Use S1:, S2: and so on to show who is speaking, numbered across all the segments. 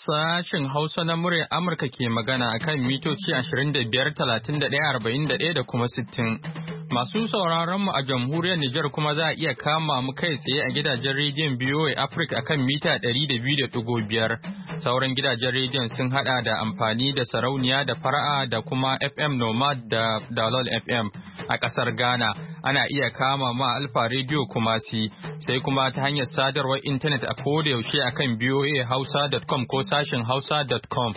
S1: Sashen Hausa na muryar Amurka ke magana a kan mitoci 25,31,41 da kuma 60. Masu sauraron mu a jamhuriyar Nijar kuma za a iya kama mu kai tsaye a gidajen rediyon BOA Africa a kan mita 200.5. Sauran gidajen rediyon sun hada da amfani da sarauniya da fara'a da kuma FM Nomad da Dalol FM. A ƙasar Ghana ana iya kama ma Alfa Radio Kumasi sai kuma ta hanyar sadarwar intanet a koda yaushe akan boahausa.com ko sashin hausa.com.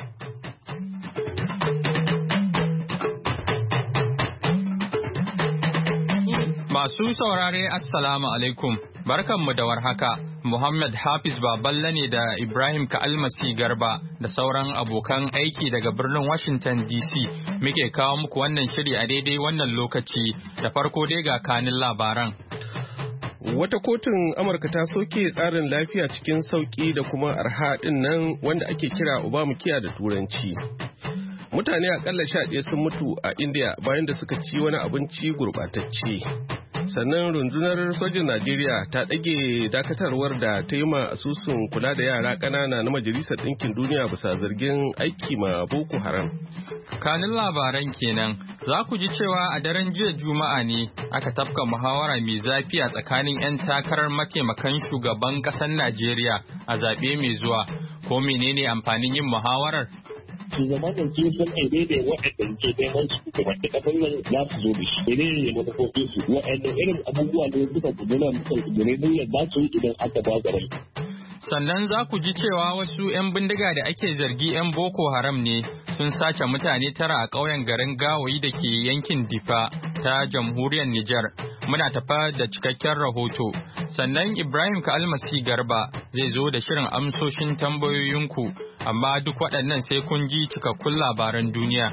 S1: Masu saurare Assalamu alaikum, barkanmu da warhaka. Muhammad Hafiz Baballe ne da Ibrahim Ka'almasi Garba da sauran abokan aiki daga birnin Washington DC muke kawo muku wannan shiri a daidai wannan lokaci da farko dai ga kanin labaran.
S2: Wata kotun Amurka ta soke tsarin lafiya cikin sauki da kuma arha din nan wanda ake kira Obamacare da Turanci. Mutane akalla 11 sun mutu a India bayan da suka ci wani abinci gurɓatacce. Sannan rundunar sojin Najeriya ta ɗage dakatarwar da ta yi ma asusun kula da yara ƙanana na Majalisar Ɗinkin Duniya bisa zargin aiki ma Boko Haram.
S1: Kanin labaran kenan za ku ji cewa a daren jiya Juma'a ne aka tafka muhawara mai zafi a tsakanin 'yan takarar mataimakan shugaban ƙasar Najeriya a zaɓe mai zuwa. Ko menene amfanin yin muhawarar?
S3: Shugaban da ke son aide da waɗanda ke neman su gabatar da nan za su zo da shi. Mene ne manufofin su? Waɗanda irin abubuwa ne suka kudura muka kudure ne ba su yi idan aka ba da rai.
S1: Sannan za ku ji cewa wasu 'yan bindiga da ake zargi 'yan Boko Haram ne sun sace mutane 9 a ƙauyen garin Gawoyi da ke yankin Difa ta jamhuriyar Nijar. Muna tafa da cikakken rahoto. Sannan Ibrahim Ka'almasi Garba zai zo da shirin amsoshin tambayoyinku, amma duk waɗannan sai kun ji cikakkun labaran duniya.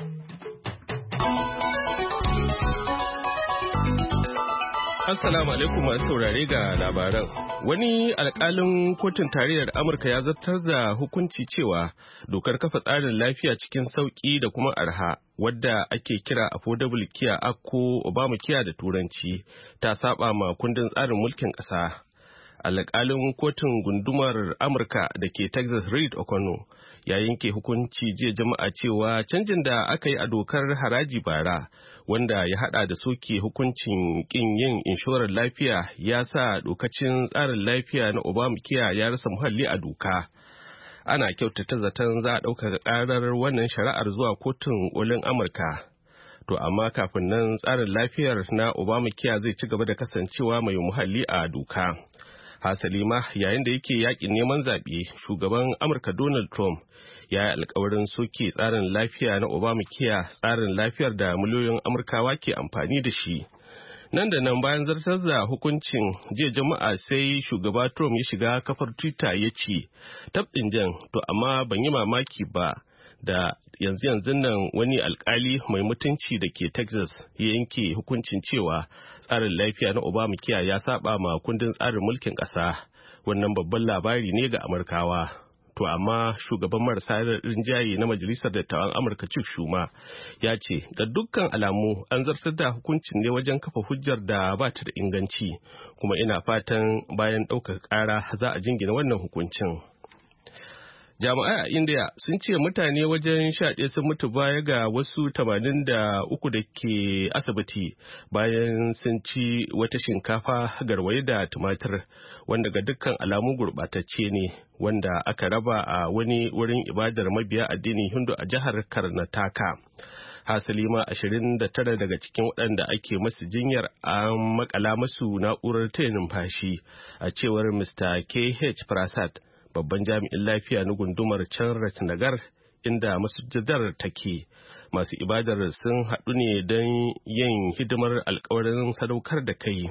S2: Assalamu alaikum masu saurare ga labaran. Wani alƙalin kotun tarayyar Amurka ya zartar da hukunci cewa dokar kafa tsarin lafiya cikin sauƙi da kuma arha wadda ake kira Affordable Care Act ko Obamacare da Turanci ta saba ma kundin tsarin mulkin ƙasa. Alƙalin kotun gundumar Amurka da ke Texas Reed O'Connor ya yanke hukunci jiya Juma'a cewa canjin da aka yi a dokar haraji bara wanda ya hada da soke hukuncin kin yin inshorar lafiya ya sa dokacin tsarin lafiya na Obamacare ya rasa muhalli a doka. Ana kyautata zaton za a ɗaukaka ƙarar wannan shari'ar zuwa kotun kolin Amurka. To amma kafin nan tsarin lafiyar na Obamacare zai ci gaba da kasancewa mai muhalli a doka. Hasali ma yayin da yake yakin neman zaɓe, shugaban Amurka Donald Trump ya yi alkawarin soke tsarin lafiya na Obamacare, tsarin lafiyar da miliyoyin Amurkawa ke amfani da shi. Nan da nan bayan zartar da hukuncin jiya Juma'a sai shugaba Trump ya shiga kafar Twitter ya ce, "Tabɗin jan, to amma ban yi mamaki ba da yanzu nan wani alkali mai mutunci da ke Texas ya yanke hukuncin cewa tsarin lafiya na Obamacare ya saba ma kundin tsarin mulkin ƙasa. Wannan babban labari ne ga Amurkawa." To amma shugaban marasa rinjaye na Majalisar Dattawan Amurka Chuck Schumer ya ce ga dukkan alamu an zartar da hukuncin ne wajen kafa hujjar da ba ta da inganci, kuma ina fatan bayan ɗaukar ƙara za a jingina wannan hukuncin. Jami'ai a India sun ce mutane wajen 11 sun mutu baya ga wasu 83 da ke asibiti bayan sun ci wata shinkafa garwaye da tumatir wanda ga dukkan alamu gurɓatacce ne wanda aka raba a wani wurin ibadar mabiya addinin Hindu a jihar Karnataka. Hasali ma 29 daga cikin waɗanda ake masu jinyar an makala masu na'urar taya numfashi a cewar Mr. K.H. Prasad, babban jami'in lafiya na gundumar Chanratnagar inda masujadar take. Masu ibadar sun haɗu ne don yin hidimar alkawarin sadaukar da kai.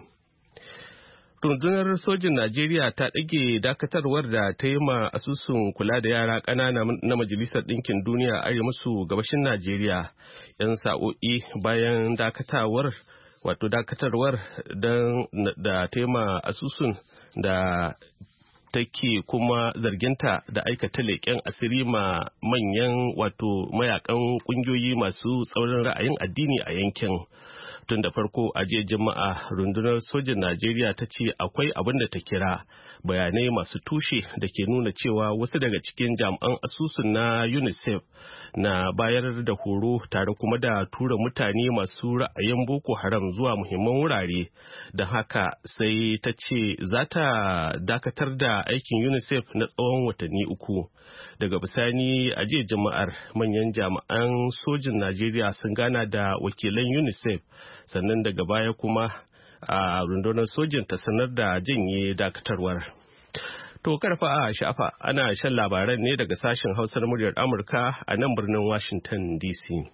S2: Rundunar sojin Najeriya ta ɗage dakatarwar da ta yi ma asusun kula da yara ƙanana na Majalisar Ɗinkin Duniya a arewa maso gabashin Najeriya 'yan sa'o'i bayan dakatarwar da ta yi ma asusun da take kuma zarginta da aikata leƙen asiri ma manyan mayakan ƙungiyoyi masu tsaurin ra'ayin addini a yankin. Tun da farko a jiya Juma'a rundunar sojin Najeriya ta ce akwai abin da ta kira bayanai masu tushe da ke nuna cewa wasu daga cikin jami'an asusun na UNICEF na bayar da horo tare kuma da tura mutane masu ra'ayin Boko Haram zuwa muhimman wurare. Don haka sai ta ce za ta dakatar da aikin UNICEF na tsawon watanni 3. Daga bisani a jiya Juma'ar manyan jami'an sojin Najeriya sun gana da wakilan UNICEF, sannan daga baya kuma a rundunar sojin ta sanar da janye dakatarwar. To karfa a shafa ana shan labaran ne daga sashen Hausa na muryar Amurka a nan birnin Washington DC.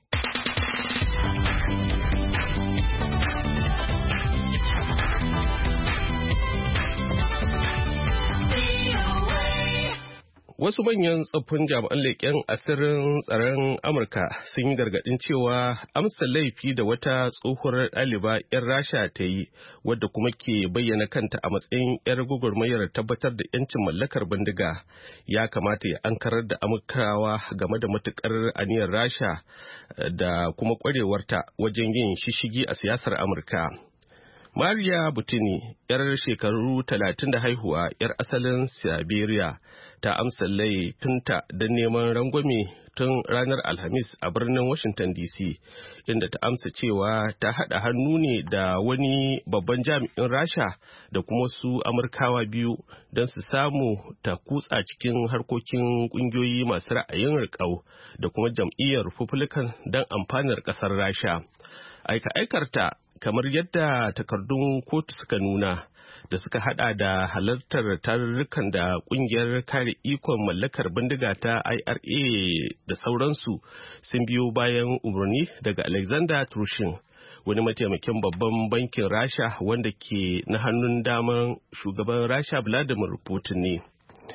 S2: Wasu manyan tsoffin jami'an leƙen asirin tsaron Amurka sun yi gargaɗin cewa amsa laifi da wata tsohuwar ɗaliba 'yar Rasha ta yi, wadda kuma ke bayyana kanta a matsayin 'yar gwagwarmayar tabbatar da 'yancin mallakar bindiga, ya kamata ya ankarar da Amurkawa game da matuƙar aniyar Rasha da kuma ƙwarewarta wajen yin shishigi a siyasar Amurka. Mariya Butini, 'yar shekaru 30 da haihuwa, 'yar asalin Siberia, ta amsa laifinta don neman rangwame tun ranar Alhamis a birnin Washington DC, inda ta amsa cewa ta haɗa hannu ne da wani babban jami'in Rasha da kuma su Amurkawa biyu don su samu ta kutsa cikin harkokin ƙungiyoyi masu ra'ayin riƙau da kuma jam'iyyar Republican don amfanar ƙasar Rasha. Aika-aikarta kamar yadda takardun kotu suka nuna, da suka hada da halartar tarurrukan da kungiyar kare ikon mallakar bindiga ta IRA da sauransu, sun biyo bayan umarni daga Alexander Trushin, wani mataimakin babban bankin Rasha wanda ke na hannun daman shugaban Rasha Vladimir Putin ne.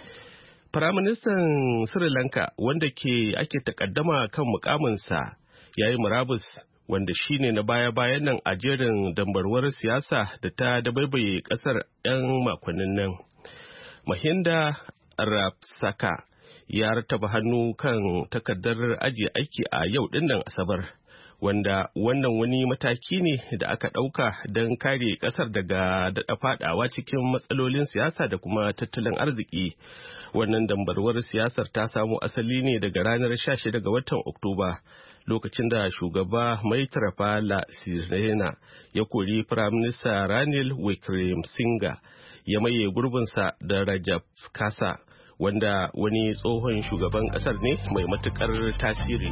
S2: Firaministan Sri Lanka wanda ake takaddama kan mukaminsa ya yi murabus, wanda shine na baya-bayan nan a jerin dambarwar siyasa da ta dabaibaye kasar 'yan makonnin nan. Mahinda Rajapaksa ya rataba hannu kan takardar ajiye aiki a yau dinnan Asabar, wanda wannan wani mataki ne da aka ɗauka don kare kasar daga daɗa fadawa cikin matsalolin siyasa da kuma tattalin arziki. Wannan dambarwar siyasar ta samo asali ne daga ranar 16 ga watan Oktoba, lokacin da shugaba Maithripala Sirisena ya kori Firaminista Ranil Wickremesinghe ya maye gurbinsa da Rajapaksa, wanda wani tsohon shugaban kasar ne mai matukar tasiri.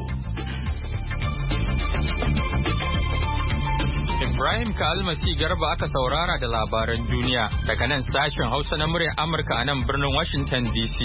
S1: Ibrahim Kalmasi Garba aka saurara da labaran duniya daga nan sashen Hausa na muryar Amurka a nan birnin Washington DC.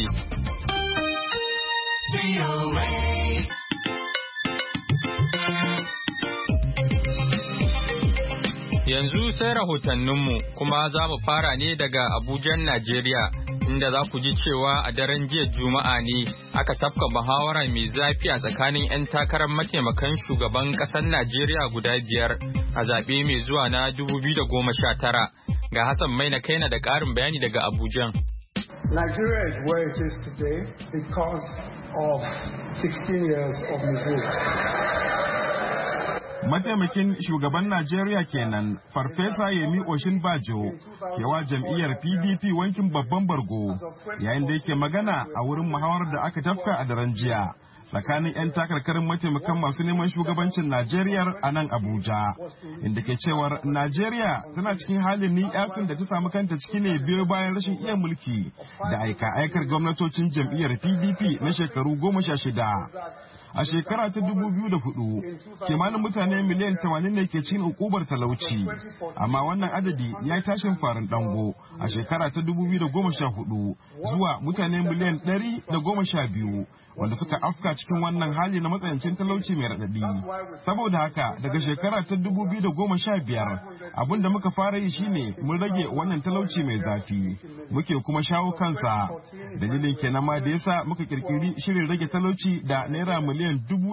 S1: Yanzu sai rahotanninmu, kuma za mu fara ne daga Abujan, Najeriya, inda za ku ji cewa a daren jiya Juma'a ne aka tafka muhawara mai zafi a tsakanin 'yan takarar mataimakan shugaban ƙasar Najeriya guda 5 a zaɓe mai zuwa na 2019. Ga Hassan Maina Kaina da ƙarin bayani daga Abujan.
S4: Nigeria is where it is today because of 16 years of misrule.
S5: Mataimakin shugaban Najeriya kenan Farfesa Yemi Oshinbajo kewa jam'iyyar PDP wankin babban bargo yayin da yake magana a wurin muhawarar da aka tafka a daren jiya tsakanin 'yan takarkarin mataimakan masu neman shugabancin Najeriya a nan Abuja, inda ke cewar Najeriya tana cikin halin ni'yasin da ta samu kanta ciki ne biyo bayan rashin iya mulki da aika-aikar gwamnatocin jam'iyyar PDP na shekaru 16. A shekara ta 2004, kimanin mutane miliyan 80 ne ke cin ukubar talauci, amma wannan adadi ya yi tashin farin dango a shekara ta 2014 zuwa mutane miliyan 112 wanda suka afka cikin wannan hali na matsayancin talauci mai raɗaɗi. Saboda haka daga shekara ta 2015 abin da muka fara yi shine mun rage wannan talauci mai zafi, muke kuma shawo kansa. Dalilin kenan ma da yasa muka kirkiri shirin rage talauci da naira miliyan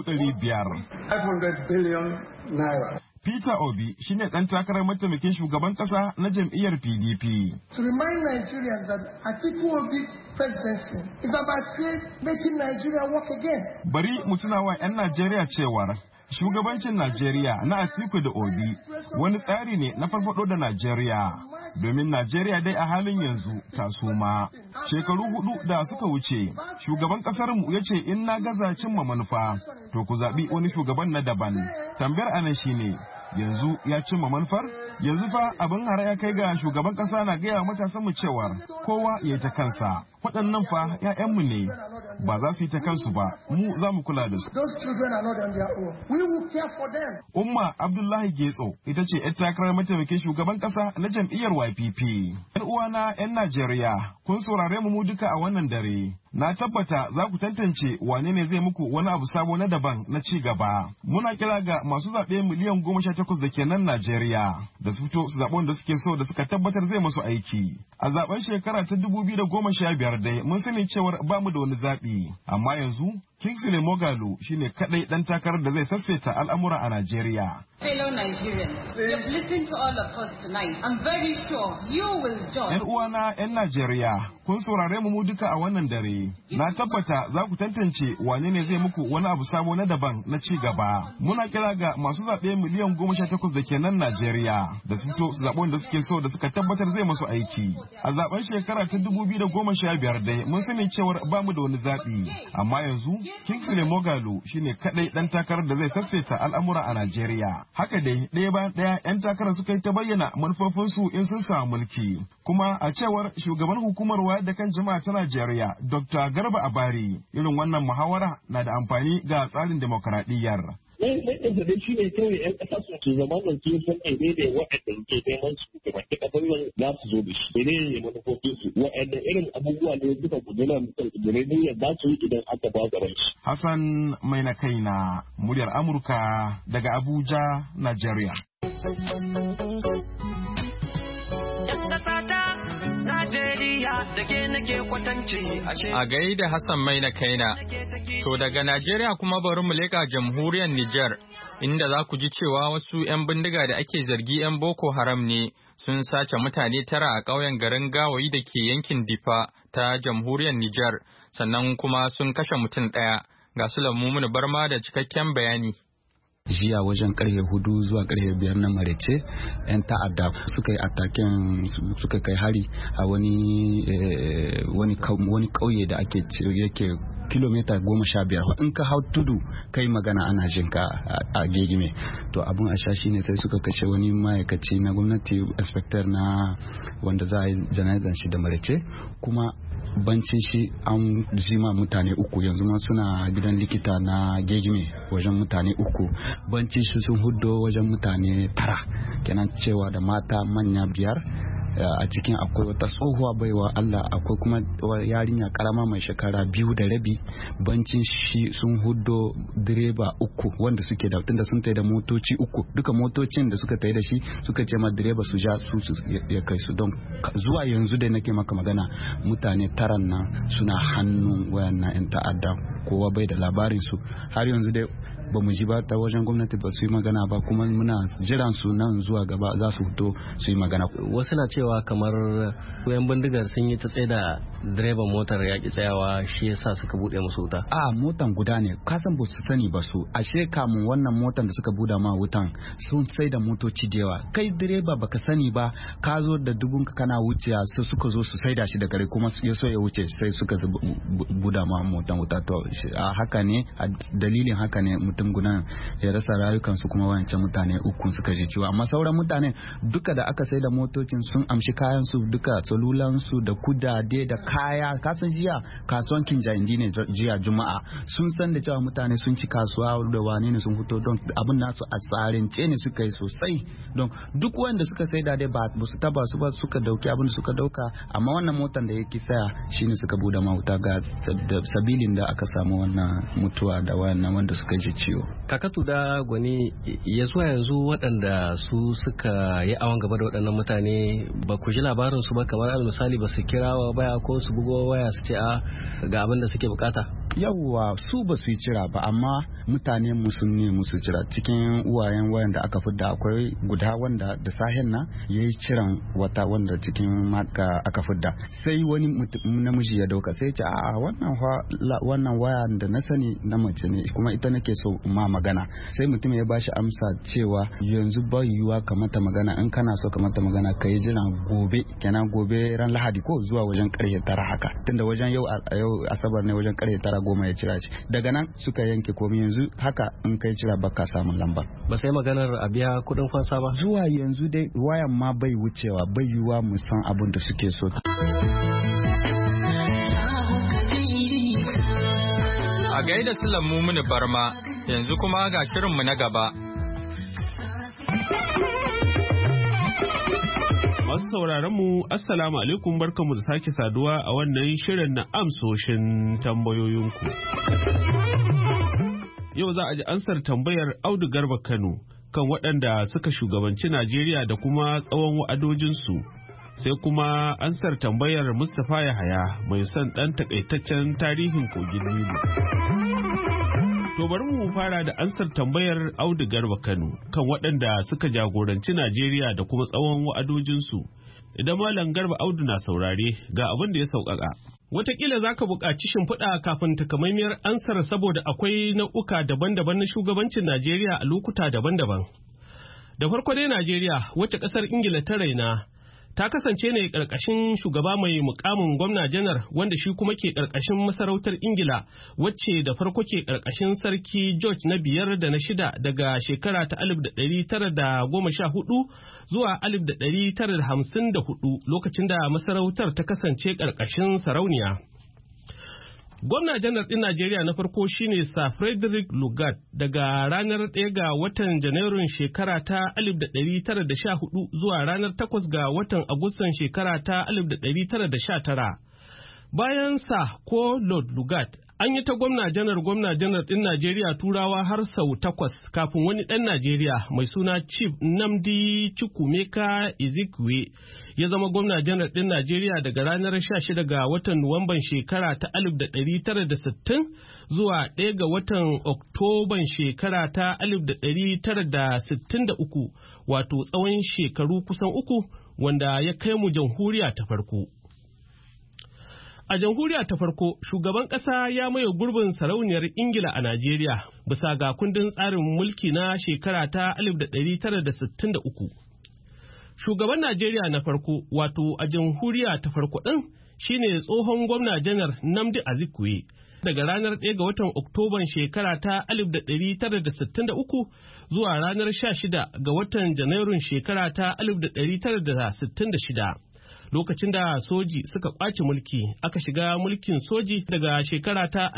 S5: 500
S4: billion naira.
S5: Peter Obi shine ɗan takarar mataimakin shugaban ƙasa na jam'iyyar PDP.
S4: To remind Nigerians that Atiku Obi presidency is about making Nigeria work again.
S5: Bari mu tuna wa 'yan Najeriya cewar Shugabancin Najeriya na Atiku da Obi wani tsari ne na farfado da Najeriya, domin Najeriya dai a halin yanzu ta suma. Shekaru 4 da suka wuce, shugaban ƙasarmu ya ce in na gaza cimma manufa, to ku zaɓi wani shugaban na daban. Tambayar anan shine, yanzu ya cimma manufar? Yanzu fa abin hara ya kai ga shugaban ƙasa na gaya matasan mu cewar kowa ya yi ta kansa. Waɗannan fa 'ya'yanmu ne, ba za su yi ta kansu ba, mu za mu kula da su. Umma Abdullahi Getso ita ce 'yar takarar mataimakin shugaban ƙasa na jam'iyyar YPP. 'Yan uwana 'yan Najeriya, kun saurare mu duka a wannan dare. Na tabbata za ku tantance wane ne zai muku wani abu sabo na daban na ci gaba. Muna kira ga masu zaɓe miliyan 18 da ke nan Najeriya da su fito su zaɓi wanda suke so da suka tabbatar zai masu aiki. A zaɓen shekara ta 2015 dai mun sani cewar ba mu da wani zaɓi, amma yanzu Kingsley Moghalu shine kadai dan takarar da zai sassaita al'amura a Najeriya.
S6: Fellow Nigerians, you've listened to all of us tonight. I'm very sure you will join.
S5: 'Yan uwana 'yan Najeriya, kun saurare mu duka a wannan dare. Na tabbata za ku tantance wane ne zai muku wani abu sabo na daban na ci gaba. Muna kira ga masu zaɓe miliyan 18 da ke nan Najeriya da su fito su zaɓi wanda suke so da suka tabbatar zai masu aiki. A zaɓen shekara ta 2015 dai mun sani cewar ba mu da wani zaɓi, amma yanzu Kingsley Moghalu shine kadai dan takarar da zai sassaita al'amura a Najeriya. Haka dai ɗaya bayan ɗaya 'yan takarar suka yi ta bayyana manufofinsu in sun samu mulki. Kuma a cewar shugaban hukumar wayar da kan jama'a ta Najeriya, Dr. Garba Abari, irin wannan muhawara na da amfani ga tsarin demokaradiyyar.
S3: Ɗanɗansa dai shi ne kawai 'yan ƙasa su zama da su sun ɗaiɗe da waɗanda ke neman su da baki ƙasar nan za su zo da shi. Mene ne manufofin su? Waɗanda irin abubuwa ne suka gudana mutan kudurai ne za su yi idan aka ba gaban shi.
S5: Hassan mai na kaina, muryar Amurka daga Abuja, Najeriya.
S1: A gaida Hassan mai na kaina. To daga Najeriya kuma bari mu leƙa jamhuriyar Nijar, inda za ku ji cewa wasu 'yan bindiga da ake zargi 'yan Boko Haram ne sun sace mutane 9 a ƙauyen garin Gawayi da ke yankin Difa ta jamhuriyar Nijar, sannan kuma sun kashe mutum 1. Ga su Lamumunu Barma da cikakken bayani.
S7: Jiya wajen karfe 4 zuwa karfe 5 na marece, 'yan ta'adda suka yi ataken, suka kai hari a wani kauye da yake kilomita 15. In ka hau tudu kai magana ana jin ka a gegime. To abun a sha shine sai suka kashe wani ma'aikaci na gwamnati, inspector na wanda za a yi jana'izan shi da marece, kuma bancin shi an jima mutane 3, yanzu ma suna gidan likita na gegime wajen mutane 3. Bancin shi sun hudo wajen mutane 9, kenan cewa da mata manya 5. A cikin akwai wata tsohuwa baiwa Allah, akwai kuma yarinya karama mai shekara 2 da rabi. Bancin shi sun hudo direba 3 wanda suke da, tunda sun tai da motoci 3, duka motocin da suka tai da shi suka ce ma direba su ja su ya kai su. Don zuwa yanzu da nake maka magana, mutane 9 nan suna hannun wayannan 'yan ta'adda, kowa bai da labarin su har yanzu dai ba mu ji ba ta wajen gwamnati, ba su yi magana ba, kuma muna jiran su nan zuwa gaba za su fito su yi magana.
S8: Wasu na cewa kamar yan bindigar sun yi ta tsaye da direban motar yaƙi tsayawa, shi yasa suka bude musu wuta.
S7: A motan guda ne, kasan ba su sani ba su, ashe kamun wannan motan da suka buda ma wutan sun sai da motoci da yawa. Kai direba baka sani ba, ka zo da dubunka kana wuciya, sai suka zo su saida shi da gare, kuma ya so ya wuce sai suka buda ma motan wuta. To a haka ne, a dalilin haka ne mutum guda ya rasa rayukansu, kuma wancan mutane 3 suka ji ciwo. Amma sauran mutane duka da aka sai da motocin sun amshi kayan su duka, salulansu da kudade da kaya. Kasan jiya kasuwan Kinjandi ne jiya Juma'a, sun san da cewa mutane sun ci kasuwa da wani ne sun fito, don abin nasu a tsarince ne suka yi sosai. Don duk wanda suka sai da dai ba su taba su ba, suka dauki abin da suka dauka. Amma wannan motan da yake saya shine suka bude mawuta, ga sabilin da aka samu wannan mutuwa da wannan wanda suka ji ciwo.
S8: Kakatu da Gwani, ya zuwa yanzu waɗanda su suka yi awon gaba da waɗannan mutane ba ku ji labarin su ba, kamar al misali ba su kira waya ko su bugo waya su ce a ga abin da suke bukata?
S7: yawwa su ba su yi cira ba amma mutane sun ne musu cira. Cikin uwayen wayan da aka fidda akwai guda wanda da sahen na ya yi ciran wata wanda cikin maka aka fidda, sai wani namiji ya dauka sai ce a wannan waya da na sani na mace ne kuma ita nake so ma magana. Sai mutum ya bashi amsa cewa yanzu ba yiwuwa ka mata magana, in kana so ka mata magana ka yi jiran gobe, kenan gobe ran Lahadi ko zuwa wajen karfe 9 haka, tunda wajen yau Asabar ne wajen karfe 9:10 ya cira shi. Daga nan suka yanke komai, yanzu haka in kai cira baka samun lambar.
S8: Ba sai maganar a biya kudin fansa ba.
S7: Zuwa yanzu dai wayan ma bai wucewa, bai yiwuwa mu san abin da suke so.
S1: A gaida Sulan Mumuni Barma, yanzu kuma ga shirinmu na gaba.
S2: Masu sauraron mu Assalamu alaikum, barkamu da sake saduwa a wannan shirin na amsoshin tambayoyinku. Yau za a ji ansar tambayar Audu Garba Kano kan waɗanda suka shugabanci Najeriya da kuma tsawon wa'adojinsu. Sai kuma ansar tambayar Mustapha Yahaya mai son ɗan takaitaccen tarihin kogin Nilu. To bari mu fara da ansar tambayar Audu Garba Kano kan waɗanda suka jagoranci Najeriya da kuma tsawon wa'adojinsu. Idan Malam Garba Audu na saurare ga abin da ya sauƙaƙa. Wataƙila za ka buƙaci shimfiɗa kafin takamaimiyar ansar saboda akwai nau'uka daban-daban na shugabancin Najeriya a lokuta daban-daban. Da farko dai Najeriya, wacce ƙasar Ingila ta raina, ta kasance ne ƙarƙashin shugaba mai mukamin gwamna janar wanda shi kuma ke ƙarƙashin masarautar Ingila, wacce da farko ke ƙarƙashin sarki George na 5 da na 6 daga shekara ta 1914 zuwa 1954 lokacin da masarautar ta kasance ƙarƙashin sarauniya. Gwamna janar ɗin Najeriya na farko shine Sir Frederick Lugard daga ranar 1 ga watan Janairun shekara ta 1914 zuwa ranar 8 ga watan Agustan shekara ta 1919. Bayan sa ko Lord Lugard, an yi ta gwamna janar ɗin Najeriya Turawa har sau 8 kafin wani ɗan Najeriya mai suna Chief Nnamdi Chukwumeka Ezekwe ya zama gwamna janar ɗin Najeriya daga ranar 16 ga watan Nuwamban shekara ta 1960 zuwa 1 ga watan Oktoban shekara ta 1963, wato tsawon shekaru kusan 3 wanda ya kai mu jamhuriya ta farko. A jamhuriya ta farko, shugaban ƙasa ya maye gurbin sarauniyar Ingila a Najeriya bisa ga kundin tsarin mulki na shekara ta 1963. Shugaban Najeriya na farko, wato a jamhuriya ta farko ɗin, shine tsohon gwamna janar Nnamdi Azikiwe. Daga ranar 1 ga watan Oktoban shekara ta 1963 zuwa ranar 16 ga watan Janairun shekara ta 1966. Lokacin da soji suka kwace mulki, aka shiga mulkin soji daga shekara ta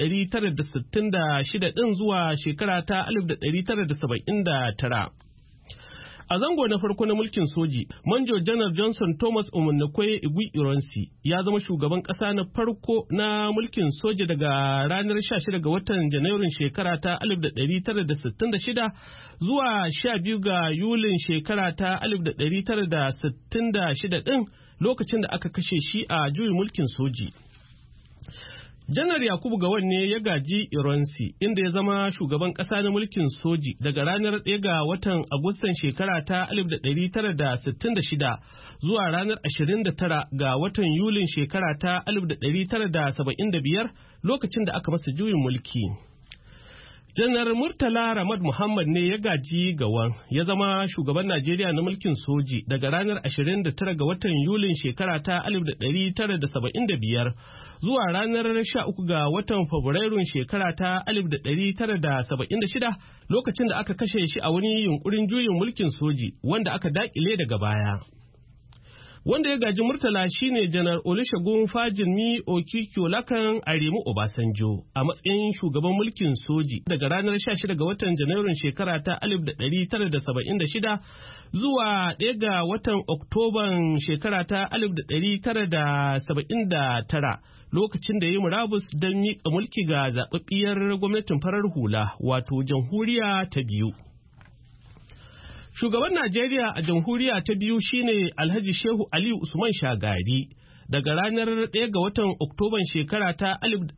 S2: 1966 ɗin zuwa shekara ta 1979. A zango na farko na mulkin soji, Manjo Janar Johnson Thomas Omunnakoye Igwe-Ironsi ya zama shugaban ƙasa na farko na mulkin soji daga ranar 16 ga watan Janairun shekara ta 1966 zuwa 12 ga Yulin shekara ta 1966 ɗin, lokacin da aka kashe shi a juyin mulkin soji. Janar Yakubu Gowon ne ya gaji Ironsi, inda ya zama shugaban ƙasa na mulkin soji daga ranar 1 ga watan Agustan shekara ta 1966 zuwa ranar 29 ga watan Yulin shekara ta 1975, lokacin da aka masa juyin mulki. Janar Murtala Ramad Muhammad ne ya gaji Gowon, ya zama shugaban Najeriya na mulkin soji daga ranar 29 ga watan Yulin shekara ta 1975 zuwa ranar 13 ga watan Fabrairun shekara ta 1976, lokacin da aka kashe shi a wani yunkurin juyin mulkin soji wanda aka dakile daga baya. Wanda ya gaji Murtala shine Janar Olusegun Fajinmi Okikyolakan Aremu Obasanjo a matsayin shugaban mulkin soji daga ranar 16 ga watan Janairun shekara ta 1976 zuwa 1 ga watan Oktoban shekara ta 1979, lokacin da ya yi murabus don miƙa mulki ga zaɓaɓɓiyar gwamnatin farar hula, wato jamhuriya ta biyu. Shugaban Najeriya a jamhuriya ta biyu shine Alhaji Shehu Aliyu Usman Shagari daga ranar 1 ga watan Oktoban shekara ta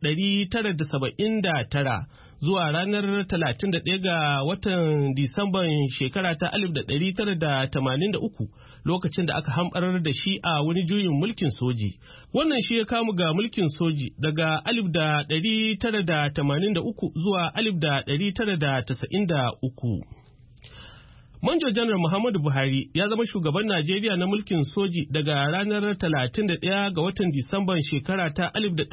S2: 1979 zuwa ranar 31 ga watan Disamban shekara ta 1983 lokacin da aka hamɓarar da shi a wani juyin mulkin soji. Wannan shi ya kamu ga mulkin soji daga 1983 zuwa 1993. Manjo Janar Muhammadu Buhari ya zama shugaban Najeriya na mulkin soji daga ranar 31 ga watan Disamban shekara ta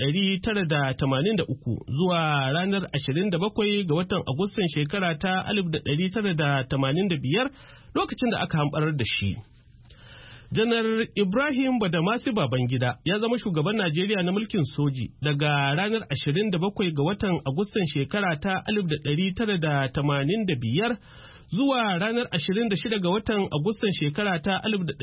S2: 1983 zuwa ranar 27 ga watan Agustan shekara ta 1985 lokacin da aka hamɓarar da shi. Janar Ibrahim Badamasi Babangida ya zama shugaban Najeriya na mulkin soji daga ranar 27 ga watan Agustan shekara ta 1985 zuwa ranar 26 ga watan Agustan shekara ta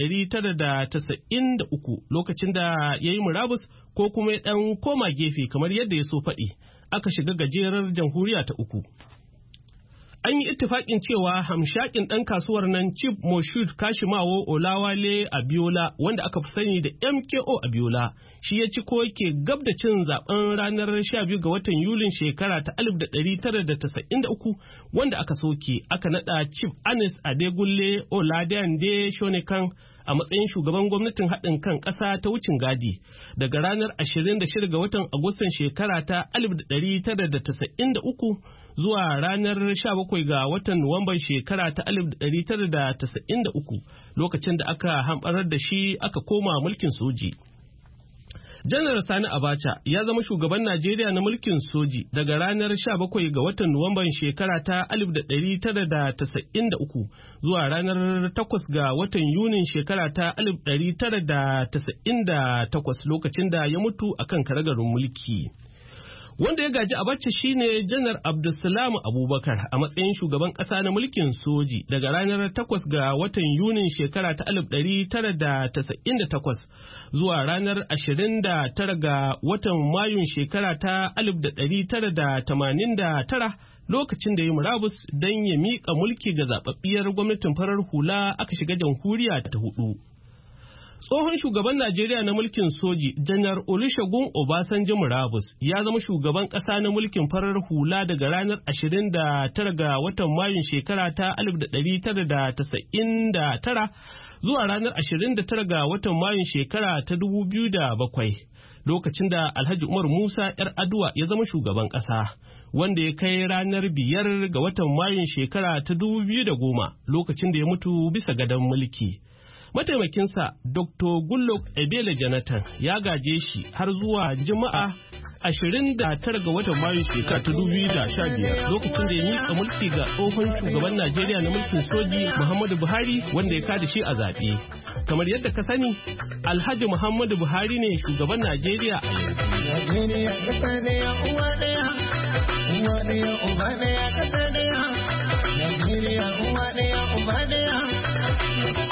S2: 1993 lokacin da ya yi murabus ko kuma ya ɗan koma gefe kamar yadda ya so faɗi, aka shiga gajerar jamhuriya ta uku. An yi ittifaƙin cewa hamshakin ɗan kasuwar nan Chief Moshood Kashimawo Olawale Abiola wanda aka fi sani da MKO Abiola shi ya ci ko yake gab da cin zaben ranar 12 ga watan Yulin shekara ta 1993 wanda aka soke aka nada Chief Anes Adegunle Oladeyande Shonekan a matsayin shugaban gwamnatin haɗin kan ƙasa ta wucin gadi daga ranar 26 ga watan Agustan shekara ta 1993 zuwa ranar 17 ga watan Nuwamban shekara ta 1993 lokacin da aka hamɓarar da shi aka koma mulkin soji. Janar Sani Abacha ya zama shugaban Najeriya na mulkin soji daga ranar 17 ga watan Nuwamban shekara ta 1993 zuwa ranar 8 ga watan Yunin shekara ta 1998 lokacin da ya mutu akan karagarin mulki. Wanda ya gaji Abacha shine Janar Abdulsalam Abubakar a matsayin shugaban ƙasa na mulkin soji daga ranar 8 ga watan Yunin shekara ta 1998 zuwa ranar 29 ga watan Mayun shekara ta 1989 lokacin da ya murabus don ya miƙa mulki ga zaɓaɓɓiyar gwamnatin farar hula aka shiga jamhuriya ta hudu. Tsohon shugaban Najeriya na mulkin soji, Janar Olusegun Obasanjo Murabus, ya zama shugaban ƙasa na mulkin farar hula daga ranar 29 ga watan Mayun shekara ta 1999 zuwa ranar 29 ga watan Mayun shekara ta 2007, lokacin da Alhaji Umar Musa Yar'adua ya zama shugaban ƙasa, wanda ya kai ranar 5 ga watan Mayun shekara ta 2010 lokacin da ya mutu bisa gadon mulki. Mataimakinsa Dr. Goodluck Ebele Jonathan ya gaje shi har zuwa Juma'a 29 ga watan Mayu shekara ta 2015 lokacin da ya miƙa mulki ga tsohon shugaban Najeriya na mulkin soji Muhammadu Buhari wanda ya kada shi a zaɓe. Kamar yadda ka sani, Alhaji Muhammadu Buhari ne shugaban Najeriya a yanzu.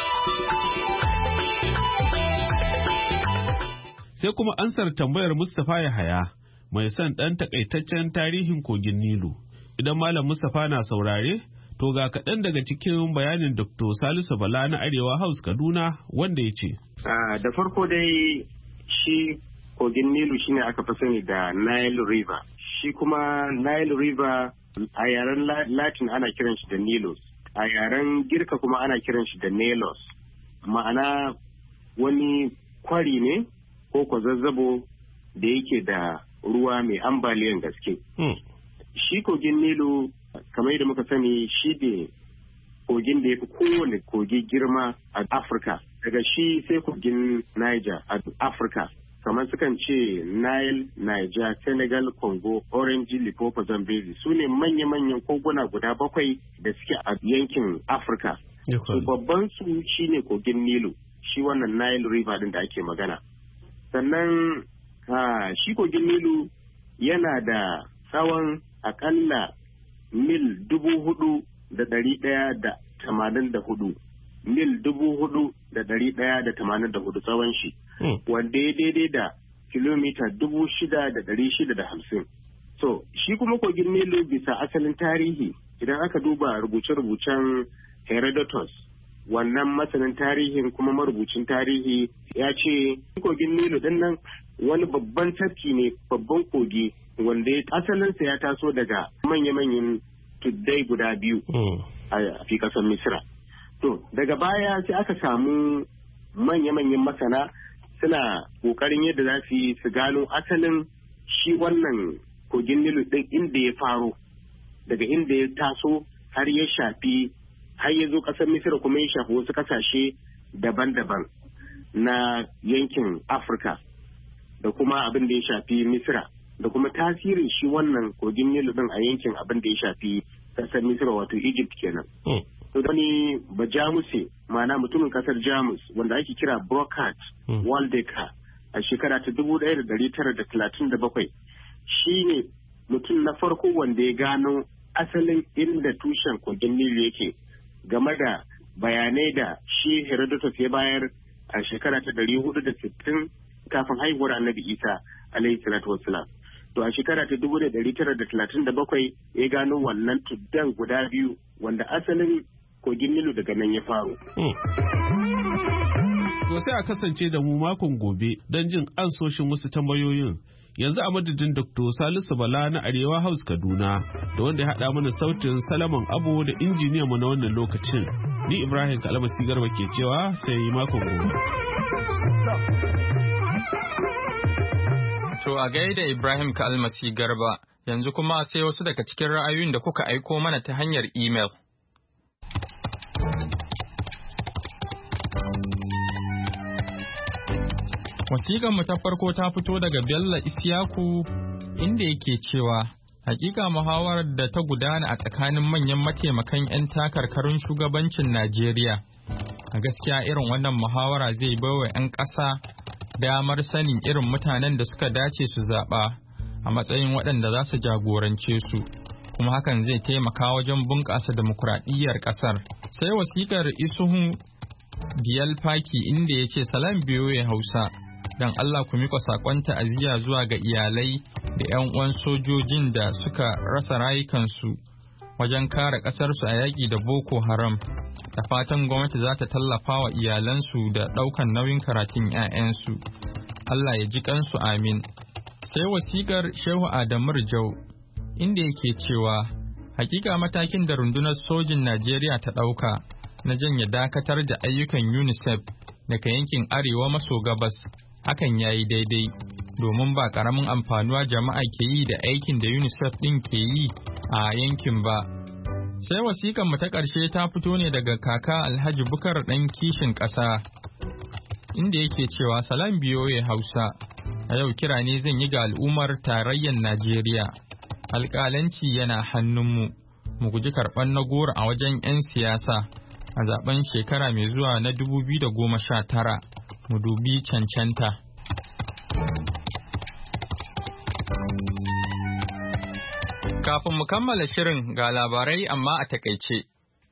S9: Sai kuma ansar tambayar Mustapha Yahaya mai son ɗan takaitaccen tarihin kogin Nilu. Idan Malam Mustapha na saurare, to ga kaɗan daga cikin bayanin Dr. Salisu Bala na Arewa House Kaduna wanda ya ce.
S10: Da farko dai shi kogin Nilu shine aka fi sani da Nile River. Shi kuma Nile River a yaren Latin ana kiran shi da Nilos. A yaren Girka kuma ana kiran shi da Nelos. Ma'ana wani kwari ne ko kwazazzabo da yake da ruwa mai ambaliyan gaske. Shi kogin Nilu kamar yadda muka sani shi ne kogin da ya fi kowane kogi girma a Afirka. Daga shi sai kogin Niger a Afirka. Kamar sukan ce Nile, Niger, Senegal, Congo, Orange, Limpopo, Zambezi su ne manya-manyan koguna guda 7 da suke a yankin Afirka. Babban su shi ne kogin Nilu, shi wannan Nile River din da ake magana. Sannan shi kogin Nilu yana da tsawon akalla mil 4,184. Mil 4,184 tsawon shi, wanda ya daidai da kilomita 6,650. So, shi kuma kogin Nilu bisa asalin tarihi, idan aka duba rubuce-rubucen Herodotus wannan masanin tarihin kuma marubucin tarihi ya ce kogin Nilu din nan wani babban tafki ne, babban kogi wanda asalinsa ya taso daga manya-manyan tuddai guda biyu a fi kasar Misira. To daga baya sai aka samu manya-manyan masana suna kokarin yadda za su yi su gano asalin shi wannan kogin Nilu din inda ya faro, daga inda ya taso har ya shafi har ya zo kasar Misira kuma ya shafi wasu kasashe daban-daban na yankin Afirka da kuma abin da ya shafi Misira da kuma tasirin shi wannan kogin Nilu din a yankin abin da ya shafi kasar Misira wato Egypt kenan. To wani Bajamuse ma'ana mutumin kasar Jamus wanda ake kira Burkhard Waldecker a shekara ta 1937 shi ne mutum na farko wanda ya gano asalin inda tushen kogin Nilu yake game da bayanai da shi Herodotus ya bayar a shekara ta 460 kafin haihuwar Annabi Isa alaihi salatu wassalam. To a shekara ta 1937 ya gano wannan tuddan guda biyu wanda asalin kogin Nilu daga nan ya faru.
S9: To sai a kasance da mu makon gobe don jin ansoshin wasu tambayoyin. Yanzu a madadin Dr. Salisu Bala na Arewa House Kaduna da wanda ya haɗa mana sautin Salaman Abu da injiniyan mu na wannan lokacin. Ni Ibrahim Kalmasi Garba ke cewa sai makon gobe.
S1: To a gaida Ibrahim Kalmasi Garba, yanzu kuma sai wasu daga cikin ra'ayoyin da kuka aiko mana ta hanyar email. Wasiƙar ta farko ta fito daga Bello Isiyaku inda yake cewa hakika muhawarar da ta gudana a tsakanin manyan mataimakan 'yan takarkarun shugabancin Najeriya. A gaskiya irin wannan muhawara zai baiwa 'yan ƙasa damar sanin irin mutanen da suka dace su zaɓa a matsayin waɗanda za su jagorance su, kuma hakan zai taimaka wajen bunƙasa demokuraɗiyyar ƙasar. Sai wasiƙar Isuhu Biyal Faki inda ya ce salam biyoyi Hausa. Don Allah ku miƙa saƙon ta'aziyya zuwa ga iyalai da 'yan uwan sojojin da suka rasa rayukansu wajen kare ƙasarsu a yaƙi da Boko Haram. Da fatan gwamnati za ta tallafa wa iyalansu da ɗaukan nauyin karatun 'ya'yansu. Allah ya ji kansu amin. Sai wasiƙar Shehu Adamu Rijau inda yake cewa hakika matakin da rundunar sojin Najeriya ta ɗauka na janye dakatar da ayyukan UNICEF daga yankin arewa maso gabas hakan ya yi daidai domin ba ƙaramin amfanuwa jama'a ke yi da aikin da UNICEF ɗin ke yi a yankin ba. Sai wasiƙan mu ta ƙarshe ta fito ne daga kaka Alhaji Bukar ɗan kishin ƙasa inda yake cewa salam biyoye Hausa, a yau kira ne zan yi ga al'ummar tarayyar Najeriya. Alƙalanci yana hannunmu, mu guji karɓar na goro a wajen 'yan siyasa a zaben shekara mai zuwa na 2019. Mu dubi cancanta. Kafin mu kammala shirin ga labarai amma a takaice.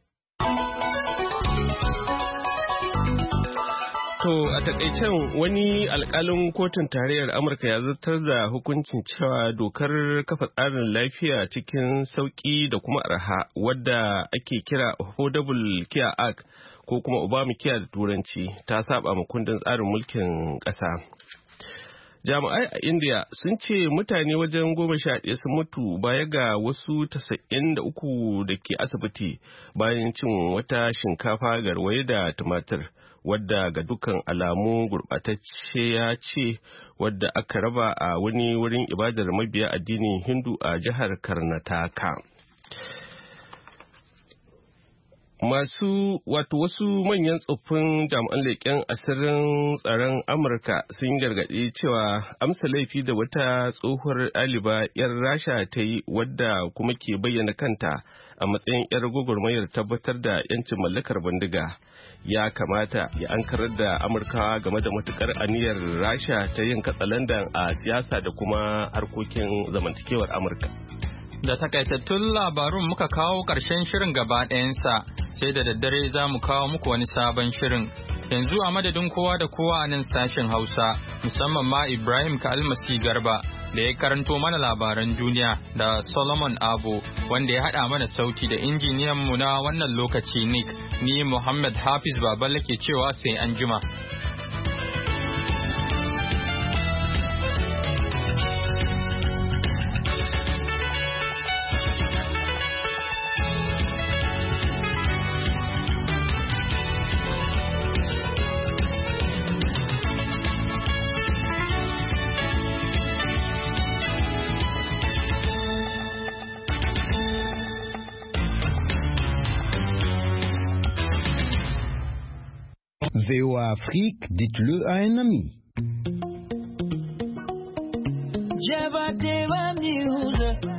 S2: To a takaicen wani alkalin kotun tarayyar Amurka ya zartar da hukuncin cewa dokar kafa tsarin lafiya cikin sauki da kuma arha wadda ake kira Affordable Care Act ko kuma Obamacare da turanci ta saba ma kundin tsarin mulkin ƙasa. Jami'ai a India sun ce mutane wajen 11 sun mutu baya ga wasu 93 da ke asibiti bayan cin wata shinkafa garwaye da tumatir wadda ga dukkan alamu gurɓatacce ya ce wadda aka raba a wani wurin ibadar mabiya addinin Hindu a jihar Karnataka. Wasu manyan tsoffin jami'an leƙen asirin tsaron Amurka sun gargaɗi cewa amsa laifi da wata tsohuwar ɗaliba 'yar Rasha ta yi wadda kuma ke bayyana kanta a matsayin 'yar gwagwarmayar tabbatar da 'yancin mallakar bindiga ya kamata ya ankarar da Amurkawa game da matukar aniyar Rasha ta yin katsalandan a siyasa da kuma harkokin zamantakewar Amurka.
S1: Da takaitattun labarun muka kawo ƙarshen shirin gaba ɗayansa sai da daddare za mu kawo muku wani sabon shirin. Yanzu a madadin kowa da kowa a nan sashen Hausa, musamman ma Ibrahim Kalmasi Garba da ya karanto mana labaran duniya da Solomon Abo wanda ya haɗa mana sauti da injiniyan mu na wannan lokaci Nick, ni Muhammad Hafiz Baballe ke cewa sai an jima.
S11: VOA Afrique, dites-le à un ami.